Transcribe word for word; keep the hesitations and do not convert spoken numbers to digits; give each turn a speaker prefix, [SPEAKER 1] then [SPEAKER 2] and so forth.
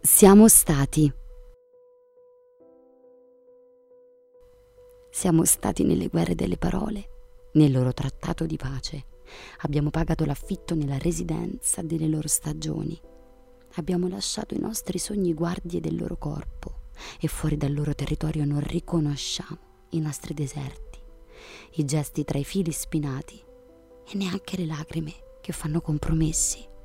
[SPEAKER 1] Siamo stati. Siamo stati nelle guerre delle parole, nel loro trattato di pace. Abbiamo pagato l'affitto nella residenza delle loro stagioni. Abbiamo lasciato i nostri sogni guardie del loro corpo e fuori dal loro territorio non riconosciamo i nostri deserti, i gesti tra i fili spinati e neanche le lacrime che fanno compromessi.